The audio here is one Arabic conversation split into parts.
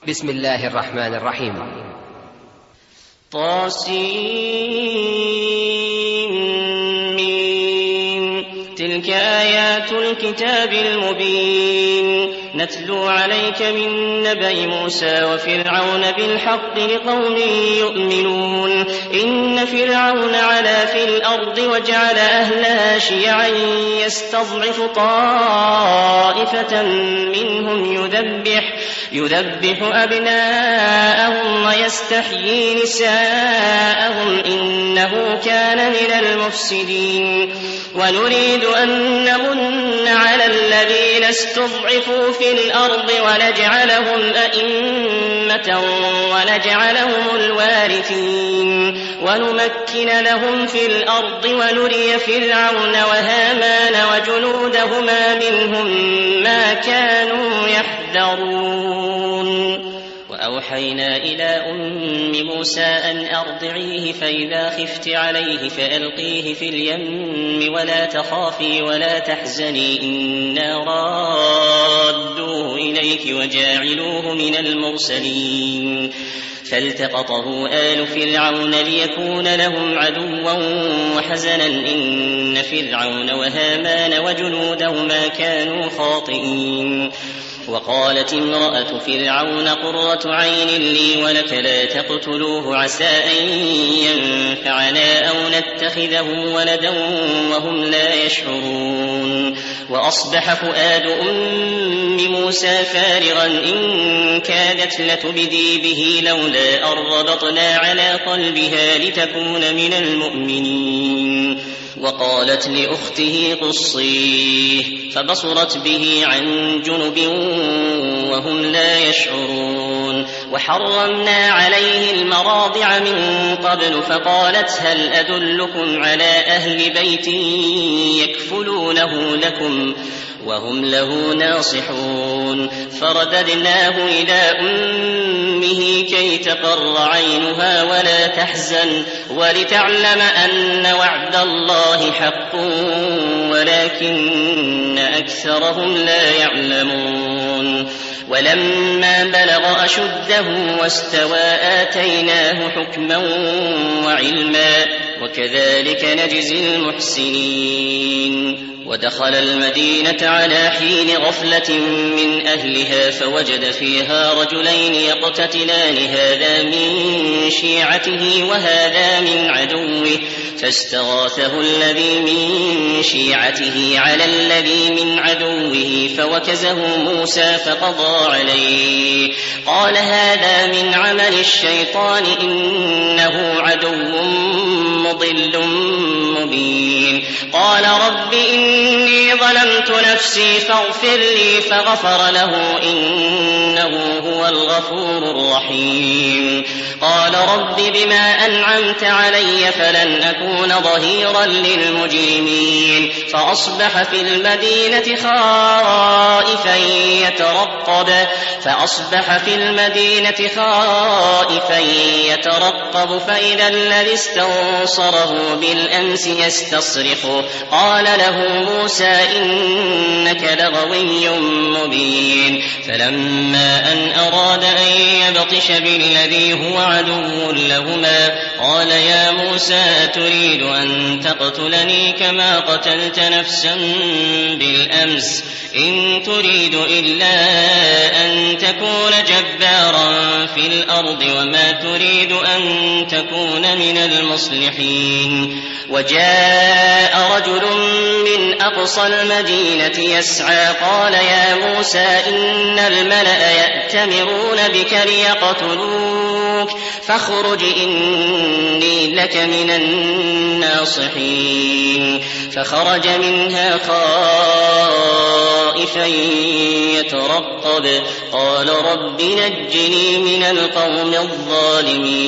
بسم الله الرحمن الرحيم. طاسين تلك آيات الكتاب المبين نتلو عليك من نبأ موسى وفرعون بالحق لقوم يؤمنون إن فرعون علا في الأرض وجعل أهلها شيعا يستضعف طائفة منهم يذبح أبناءهم ويستحيي نساءهم إنه كان من المفسدين ونريد أن نمن على الذين استضعفوا في الأرض ونجعلهم أئمة ونجعلهم الوارثين ونمكن لهم في الأرض ونري فرعون وهامان وجنودهما منهم ما كانوا يحذرون. وأوحينا إلى أم موسى أن أرضعيه فإذا خفت عليه فألقيه في اليم ولا تخافي ولا تحزني إنا رادوه إليك وجاعلوه من المرسلين فالتقطه آل فرعون ليكون لهم عدوا وحزنا إن فرعون وهامان وجنودهما كانوا خاطئين. وقالت امرأة فرعون قرة عين لي ولك لا تقتلوه عسى أن ينفعنا أو نتخذه ولدا وهم لا يشعرون. وأصبح فؤاد أم موسى فارغا إن كادت لتبدي به لولا أن ربطنا على قلبها لتكون من المؤمنين. وقالت لأخته قصيه فبصرت به عن جنب وهم لا يشعرون. وحرمنا عليه المراضع من قبل فقالت هل أدلكم على أهل بيت يكفلونه لكم وهم له ناصحون. فرددناه إلى أمه كي تقر عينها ولا تحزن ولتعلم أن وعد الله حق ولكن أكثرهم لا يعلمون. ولما بلغ أشده واستوى آتيناه حكما وعلما وكذلك نجزي المحسنين. ودخل المدينة على حين غفلة من أهلها فوجد فيها رجلين يقتتلان هذا من شيعته وهذا من عدوه فاستغاثه الذي من شيعته على الذي من عدوه فوكزه موسى فقضى عليه قال هذا من عمل الشيطان إنه عدو مضل مبين. قال رب إني ظلمت نفسي فاغفر لي فغفر له إنه هو الغفور الرحيم. قال رب بما أنعمت علي فلن أكون ظهيرا للمجرمين. فأصبح في المدينة خائفا يترقب فإذا الذي استنصره بالأمس يستصرخه قال له موسى إنك لغوي مبين. فلما أن أراد أن يبطش بالذي هو عدو لهما قال يا موسى تريد أن تقتلني كما قتلت نفسا بالأمس إن تريد إلا أن تكون جبارا في الأرض وما تريد أن تكون من المصلحين. وجاء رجل من أقصى المدينة يسعى قال يا موسى إن الملأ يأتمرون بك ليقتلوك فاخرج إني لك من الناصحين. فخرج منها خائفا يترقب قال رب نجني من القوم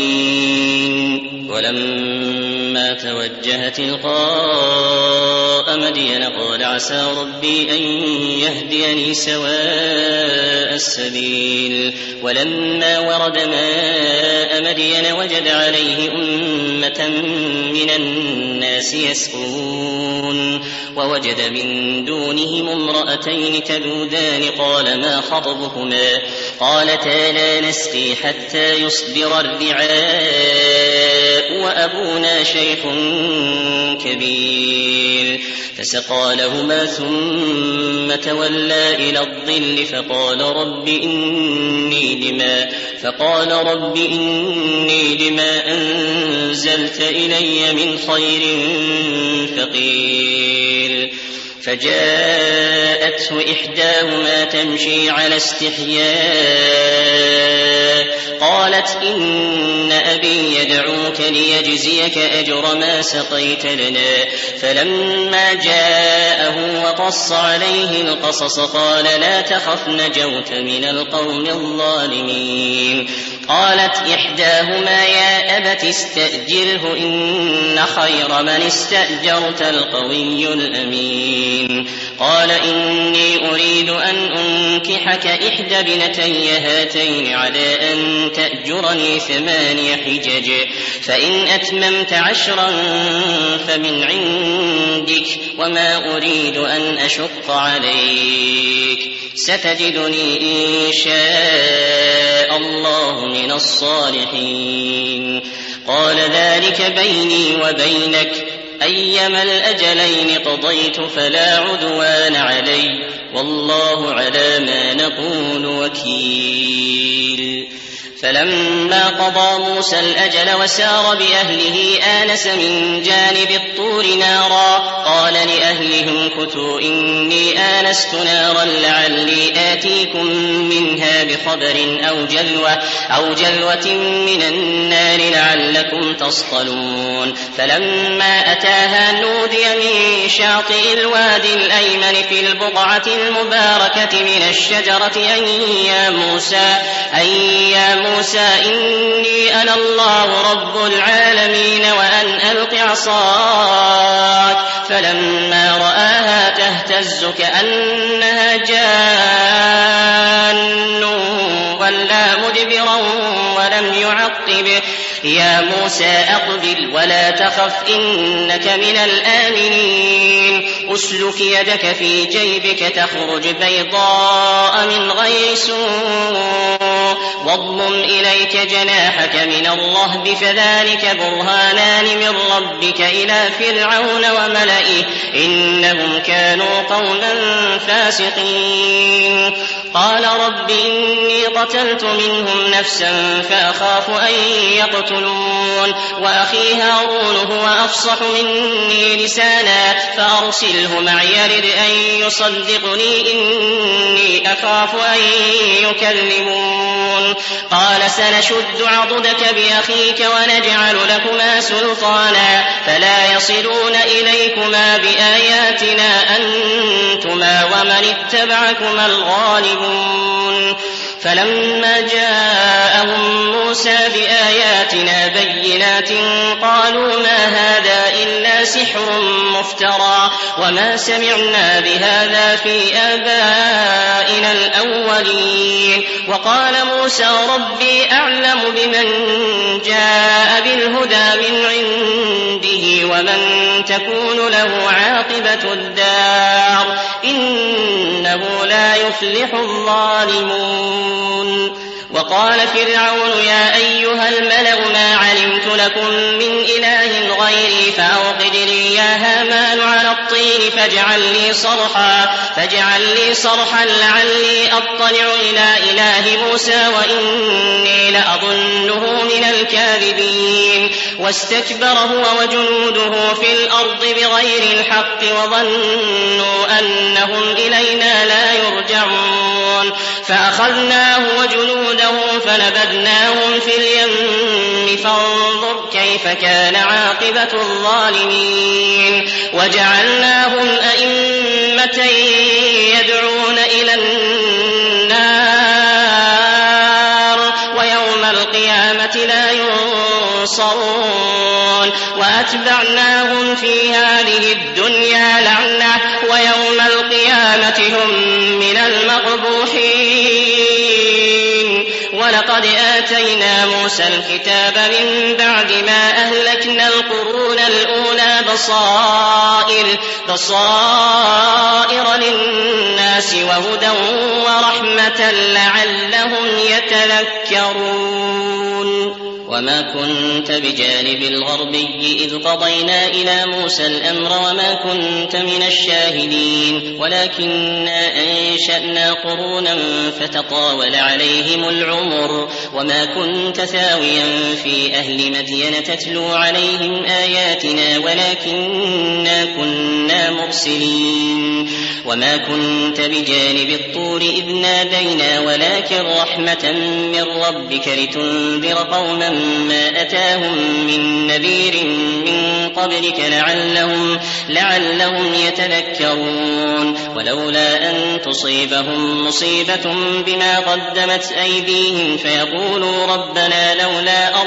الظالمين. ولما توجه تلقاء أبرأ مدين قال عسى ربي أن يهديني سواء السبيل ولما ورد ماء مدين وجد عليه أمة من الناس يسقون ووجد من دونهم امرأتين تذودان قال ما خطبكما قالتا لا نسقي حتى يصدر الرعاء وأبونا شيخ كبير فسقى لهما ثم تولى إلى الظل فقال رب إني لما أنزلت إلي من خير فقير فجاءته إحداهما تمشي على استحياء قالت إن أبي يدعوك ليجزيك أجر ما سقيت لنا فلما جاءه وقص عليه القصص قال لا تخف نجوت من القوم الظالمين قالت إحداهما يا أبت استأجره إن خير من استأجرت القوي الأمين قال إني أريد أن أنكحك إحدى ابنتي هاتين على أن تأجرني 8 حجج فإن أتممت 10 فمن عندك وما أريد أن أشق عليك ستجدني إن شاء الله من الصالحين قال ذلك بيني وبينك أيما الأجلين قضيت فلا عدوان علي والله على ما نقول وكيل فلما قضى موسى الأجل وسار بأهله آنس من جانب الطور نارا قال لأهلهم كثوا إني آنست نارا لعلي آتيكم منها بخبر أو جلوة من النار لعلكم تصطلون فلما أتاها نودي من شاطئ الوادي الأيمن في البقعة المباركة من الشجرة أن يا موسى إني أنا الله رب العالمين وأن ألق عصاك فلما رآها تهتز كأنها جان ولى مدبرا ولم يعقب يا موسى أقبل ولا تخف إنك من الآمنين أسلك يدك في جيبك تخرج بيضاء من غير سوء واضمم إليك جناحك من الرهب فذلك برهانان من ربك إلى فرعون وملئه إنهم كانوا قوما فاسقين قال رب إني قتلت منهم نفسا فأخاف أن يقتلون وأخي هارون هو أفصح مني لسانا فأرسله معي يرد أن يصدقني إني أخاف أن يكذبون قال سنشد عضدك بأخيك ونجعل لكما سلطانا فلا يصلون إليكما بآياتنا أنتما ومن اتبعكما الغالبون فلما جاءهم موسى بآياتنا بينات قالوا ما هذا إلا سحر مفترى وما سمعنا بهذا في آبائنا الأولين وقال موسى ربي أعلم بمن جاء بالهدى من عنده ومن تكون له عاقبة الدار إنه لا يفلح الظالمون وقال فرعون يا أيها الملأ ما علمت لكم من إله غيري فأوقد لي يا هامان على الطين فاجعل لي صرحا لعلي أطلع إلى إله موسى وإني لأظنه من الكاذبين واستكبر هو وجنوده في الأرض بغير الحق وظنوا أنهم إلينا لا يرجعون فأخذناه وجنوده فنبذناهم في اليم فانظر كيف كان عاقبة الظالمين وجعلناهم أئمة يدعون إلى النار ويوم القيامة لا ينصرون وأتبعناهم في هذه الدنيا لعنة ويوم القيامة هم من المقبوحين. ولقد آتينا موسى الكتاب من بعد ما أهلكنا القرون الأولى بصائر للناس وهدى ورحمة لعلهم يتذكرون. وما كنت بجانب الغربي إذ قضينا إلى موسى الأمر وما كنت من الشاهدين ولكننا أنشأنا قرونا فتطاول عليهم العمر وما كنت ثاويا في أهل مدين تتلو عليهم آياتنا ولكننا كنا مرسلين. وما كنت بجانب الطور إذ نادينا ولكن رحمة من ربك لتنذر قوما ما أتاهم من نذير من قبلك لعلهم يتذكرون. ولولا أن تصيبهم مصيبة بما قدمت أيديهم فيقولوا ربنا لولا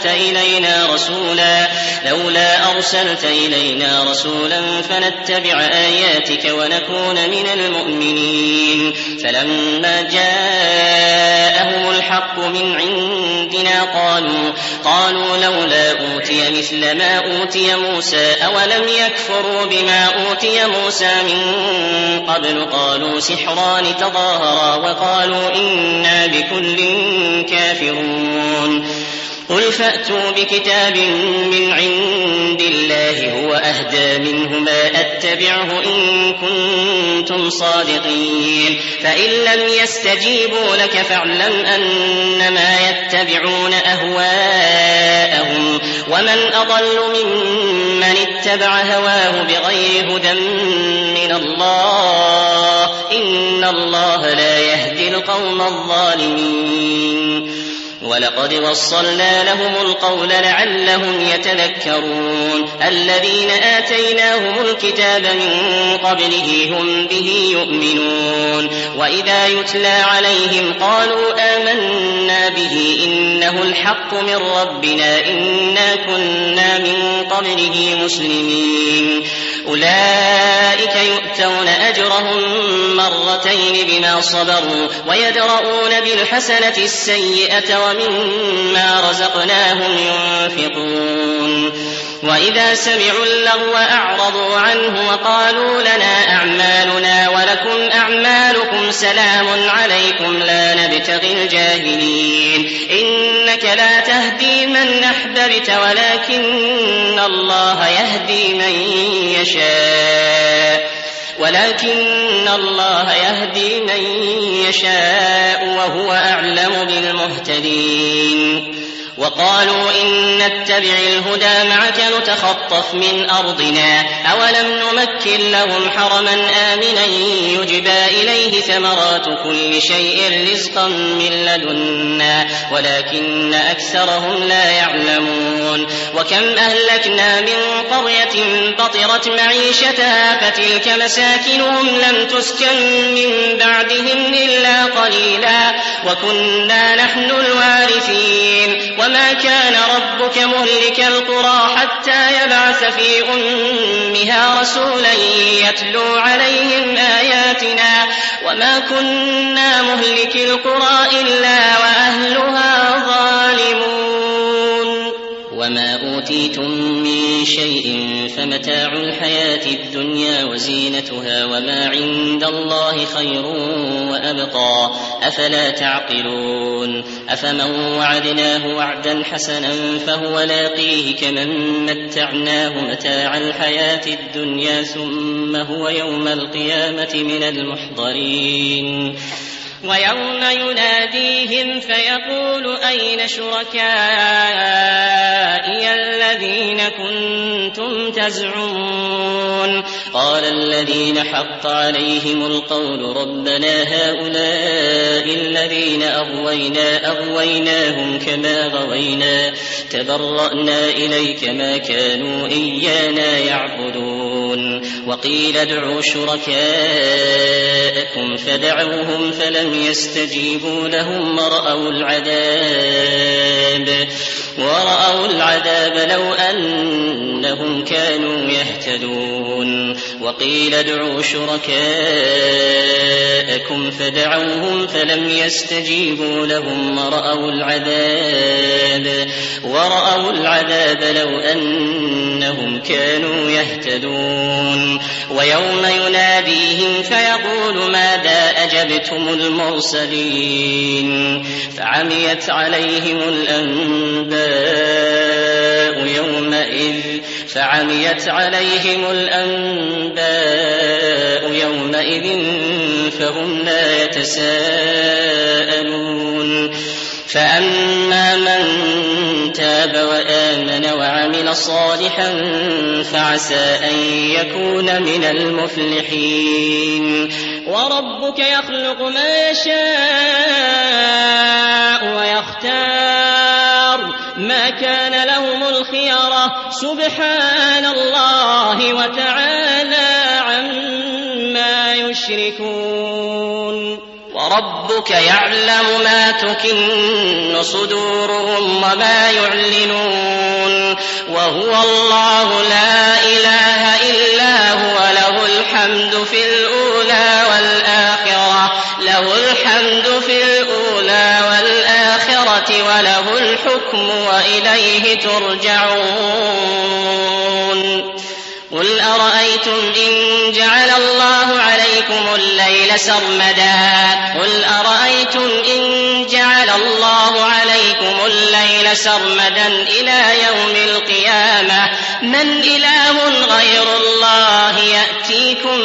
أرسلت إلينا رسولا فنتبع آياتك ونكون من المؤمنين. فلما جاءهم الحق من عندنا قالوا لولا أوتي مثل ما أوتي موسى أولم يكفروا بما أوتي موسى من قبل قالوا سحران تظاهرا وقالوا إنا بكل كافرون. قل فأتوا بكتاب من عند الله هو أهدى منهما أتبعه إن كنتم صادقين. فإن لم يستجيبوا لك فاعلم أنما يتبعون أهواءهم ومن أضل ممن اتبع هواه بغير هدى من الله إن الله لا يهدي القوم الظالمين. ولقد وصلنا لهم القول لعلهم يتذكرون. الذين آتيناهم الكتاب من قبله هم به يؤمنون. وإذا يتلى عليهم قالوا آمنا به إنه الحق من ربنا إنا كنا من قبله مسلمين. أولئك يؤتون أجرهم مرتين بما صبروا ويدرؤون بالحسنة السيئة ومما رزقناهم ينفقون. وإذا سمعوا اللغو أعرضوا عنه وقالوا لنا أعمالنا ولكم أعمالكم سلام عليكم لا نبتغي الجاهلين. إنك لا تهدي من أحببت ولكن الله يهدي من يشاء وهو أعلم بالمهتدين. وقالوا إن نتبع الهدى معك نتخطف من أرضنا أولم نمكن لهم حرما آمنا يجبى إليه ثمرات كل شيء رزقا من لدنا ولكن أكثرهم لا يعلمون. وكم أهلكنا من قرية بطرت معيشتها فتلك مساكنهم لم تسكن من بعدهم إلا قليلا وكنا نحن الوارثين. وما كان ربك مهلك القرى حتى يبعث في أمها رسولا يتلو عليهم آياتنا وما كنا مهلك القرى إلا وأهلها ظالمون. وما أوتيتم من شيء فمتاع الحياة الدنيا وزينتها وما عند الله خير وأبقى أفلا تعقلون. أفمن وعدناه وعدا حسنا فهو لاقيه كمن متعناه متاع الحياة الدنيا ثم هو يوم القيامة من المحضرين. ويوم يناديهم فيقول أين شركائي الذين كنتم تزعمون قال الذين حق عليهم القول ربنا هؤلاء الذين أغويناهم كما غوينا تبرأنا إليك ما كانوا إيانا يعبدون. وقيل ادعوا شركاءكم فدعوهم فلم يستجيبوا لهم ورأوا العذاب ورأوا العذاب لو أنهم كانوا يهتدون وقيل ادعوا شركاءكم فدعوهم فلم يستجيبوا لهم ورأوا العذاب لو أنهم كانوا يهتدون ويوم يناديهم فيقول ماذا أجبتم المرسلين فعميت عليهم الأنباء يومئذ فهم لا يتساءلون فأما من تاب وآمن وعمل صالحا فعسى أن يكون من المفلحين وربك يخلق ما يشاء ويختار ما كان لهم الخيرة سبحان الله وتعالى عما يشركون وربك يعلم ما تكن صدورهم وما يعلنون وهو الله لا إله إلا هو له الحمد في الأولى والآخرة وله الحكم وإليه ترجعون قل أرأيتم إن جعل الله عليكم الليل سرمدا إلى يوم القيامة من إله غير الله يأتيكم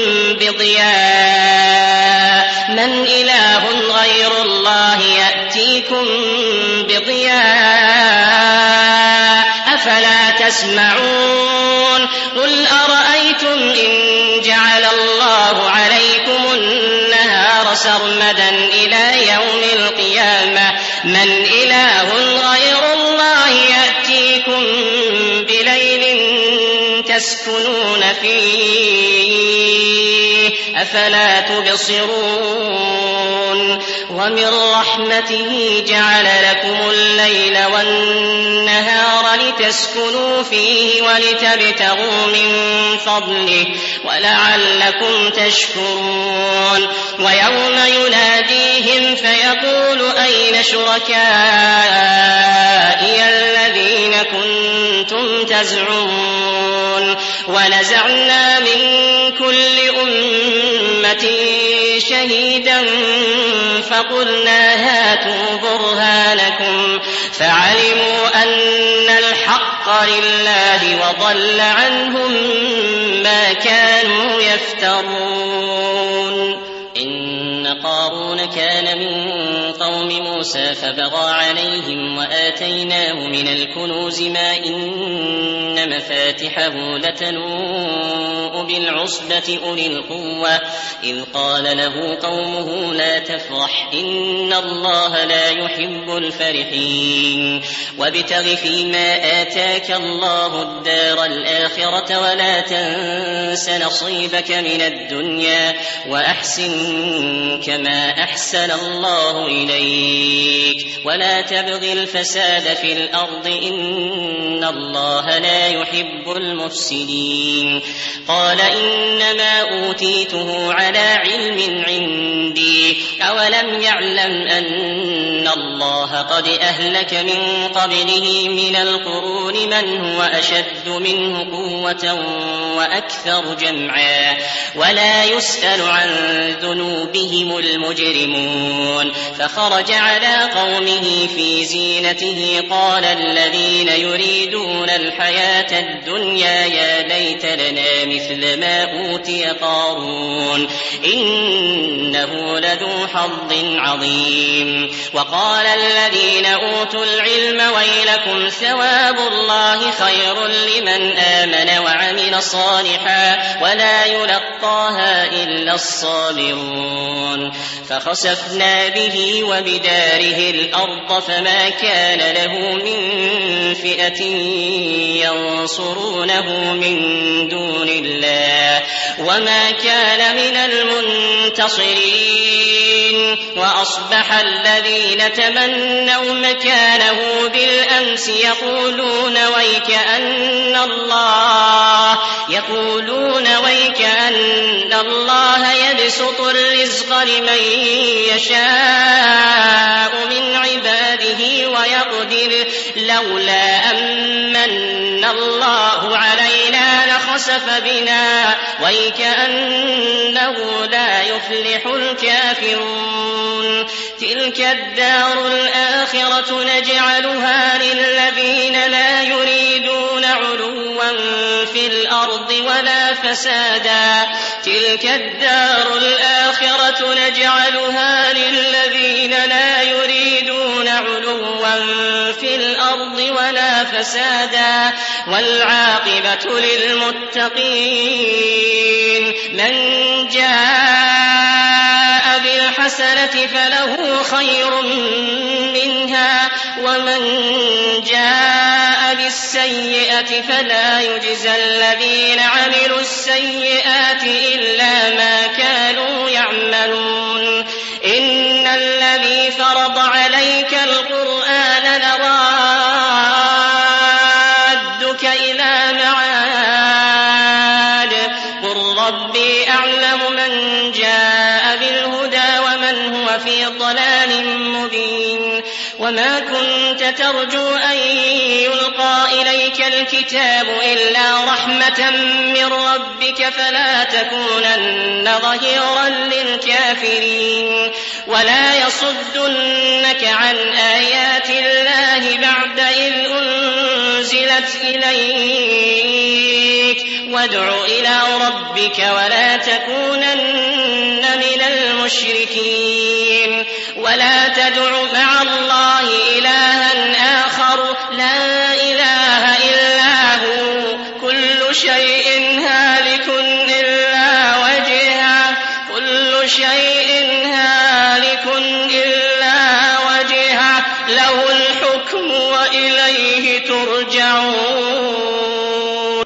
بضياء أفلا تسمعون قل أرأيتم إن جعل الله عليكم النهار سرمدا إلى يوم القيامة من إله غير الله يأتيكم بليل تسكنون فيه أفلا تبصرون ومن رحمته جعل لكم الليل والنهار لتسكنوا فيه ولتبتغوا من فضله ولعلكم تشكرون ويوم يناديهم فيقول أين شركائي الذين كنتم تزعمون ونزعنا من كل أمة شهيدا فقلنا هاتوا برهانكم فعلموا أن الحق لله وضل عنهم ما كانوا يفترون إن قارون كان من قوم موسى فبغى عليهم وآتيناه من الكنوز ما إن مفاتحه لتنوء بالعصبة أولي القوة إذ قال له قومه لا تفرح إن الله لا يحب الفرحين وابتغ فيما آتاك الله الدار الآخرة ولا تنس نصيبك من الدنيا وأحسن كما أحسن الله إليك ولا تبغ الفساد في الأرض إن الله لا يحب المفسدين قال إنما أوتيته على علم عندي أولم يعلم أن الله قد أهلك من قبله من القرون من هو أشد منه قوة وأكثر جمعا ولا يسأل عن ذنوبهم المجرمون فخرج على قومه في زينته قال الذين يريدون الحياة الدنيا يا ليت لنا مثل ما أوتي قارون إنه لذو حظ عظيم وقال الذين أوتوا العلم ويلكم ثواب الله خير لمن آمن وعمل صالحا ولا يلقاها إلا الصابرون فخسفنا به وبداره الأرض فما كان له من فئة ينصرونه من دون الله وما كان من المنتصرين وأصبح الذين تمنوا مكانه بالأمس يقولون ويكأن الله يبسط الرزق لمن يشاء من عباده ويقدر لولا أمن الله علينا لخسف بنا ويكأنه لا يفلح الكافرون. تلك الدار الآخرة نجعلها للذين لا يريدون علوا في الأرض ولا فسادا والعاقبة للمتقين. من جاء بالحسنة فله خير منها ومن جاء بالسيئة فلا يجزى الذين عملوا السيئات إلا ما كانوا يعملون. إن الذي فرض عليك القرآن لرادك إلى معاد قل ربي أعلم من جاء بالهدى ومن هو في ضلال مبين. وما كنت ترجو أن يلقى إليك الكتاب إلا رحمة من ربك فلا تكونن ظهيرا للكافرين. ولا يصدنك عن آيات الله بعد إذ أنزلت إليك وادع إلى ربك ولا تكونن من المشركين. ولا تدع مع